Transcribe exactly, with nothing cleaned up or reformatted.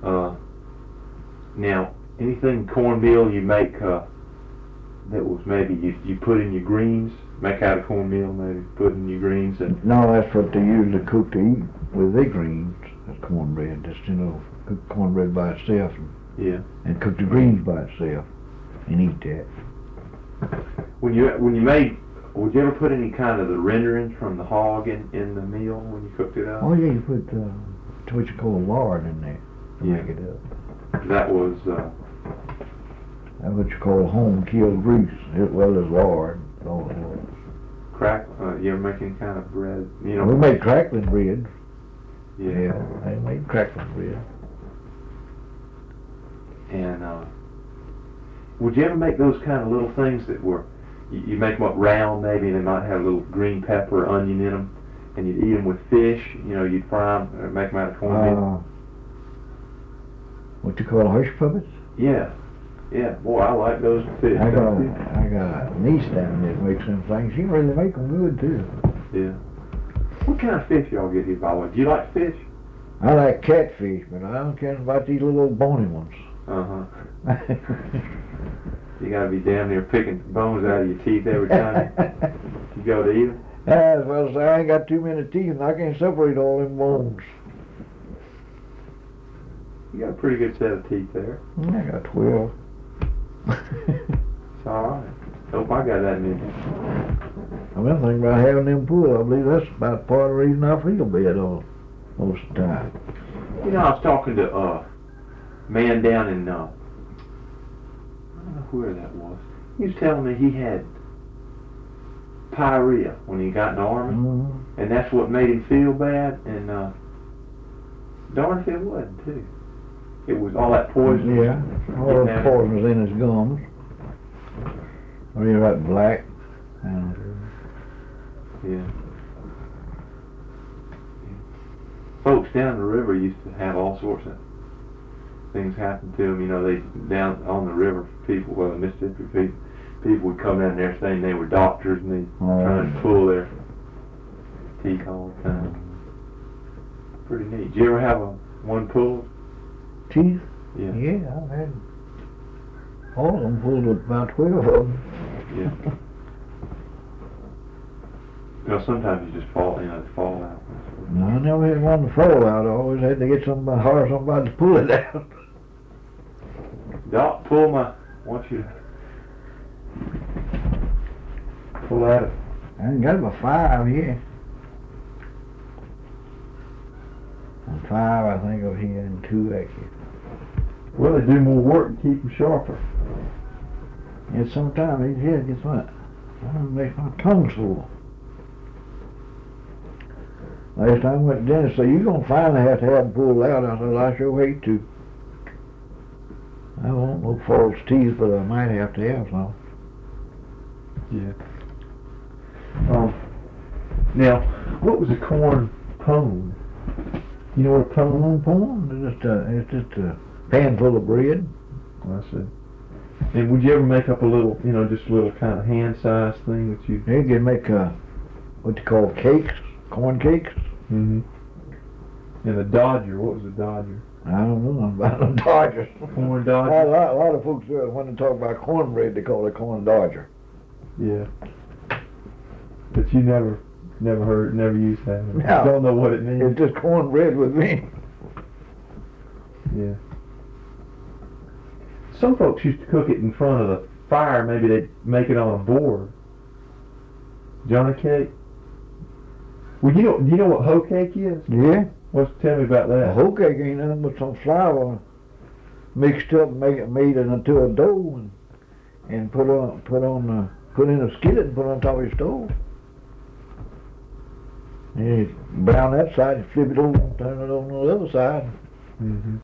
Uh, now, anything cornmeal you make uh, that was maybe you, you put in your greens, make out of cornmeal, maybe put in your greens. And no, that's what they usually cook to eat with their greens. That's cornbread. Just, you know, cook cornbread by itself and, yeah. and cook the greens by itself and eat that. When you when you made, would you ever put any kind of the renderings from the hog in, in the meal when you cooked it up? Oh yeah, you put uh, what you call lard in there to Yeah. make it up. That was. Uh, That's what you call home killed grease, as well as lard. All it was. Crack. Uh, you ever make any kind of bread? You know. We made crackling bread. Yeah. Yeah, I made crackling bread. And uh, would you ever make those kind of little things that were, you, you make them up round maybe, and they might have a little green pepper or onion in them, and you'd eat them with fish, you know, you'd fry them, or make them out of cornmeal? Uh, what you call hush puppets? Yeah, yeah, boy, I like those with fish. I got, a, I got a niece down there that makes them things. She can really make them good too. Yeah. What kind of fish y'all get here, by the way? Do you like fish? I like catfish, but I don't care about these little bony ones. Uh-huh. You gotta be damn near picking bones out of your teeth every time you go to eat them. Yeah, well, so I ain't got too many teeth and I can't separate all them bones. You got a pretty good set of teeth there. I got twelve. It's alright. Hope I got that many. I've been thinking about having them pulled. I believe that's about part of the reason I feel bad all most of the time. You know, I was talking to uh, a man down in, uh, I don't know where that was. He was telling me he had pyorrhea when he got in the Army, Mm-hmm. and that's what made him feel bad, and uh, darn if it wasn't, too. It was all that poison. Yeah, all the poison was in his gums. Or you're right, black. And, Yeah. Folks down the river used to have all sorts of things happen to them. You know, they down on the river, people, well, Mississippi people, people would come down there saying they were doctors and they Oh. trying to pull their teeth all the time. Pretty neat. Did you ever have a one pulled? teeth? Yeah. Yeah, I've had all of them pulled with about twelve of them. Yeah. You know, sometimes you just fall, you know, they fall out. No, I never had one to fall out. I always had to get somebody, hire somebody to pull it out. Doc, pull my, I want you to pull out. I ain't got about five here. And five, I think, over here, and two actually. Well, they do more work to keep them sharper. And sometimes these here gets what? I don't make my tongue sore. Last time I went to dentist, so you gonna finally have to have them pulled out. I said, I sure hate to. I won't no false teeth, but I might have to have some. Yeah. Um. Now, what was a corn pone? You know what a pone? Pone, it's just a, it's just a pan full of bread. I see. And would you ever make up a little, you know, just a little kind of hand-sized thing that you? You can make uh, what you call cakes, corn cakes. Mm-hmm. And the Dodger, what was a Dodger? I don't know nothing about the Dodgers. Corn A Dodger? lot, a lot of folks, uh, when they talk about cornbread, they call it corn Dodger. Yeah. But you never, never heard, never used that. No. Don't know what it means. It's just cornbread with me. Yeah. Some folks used to cook it in front of the fire. Maybe they'd make it on a board. Johnny cake? Well, you know, do you know what hoe cake is? Yeah. What's tell me about A that? whole cake ain't nothing but some flour mixed up, and make it made it into a dough, and and put on put on uh, put in a skillet and put on top of your stove. And you brown that side, and flip it over, and turn it on the other side. Mm-hmm.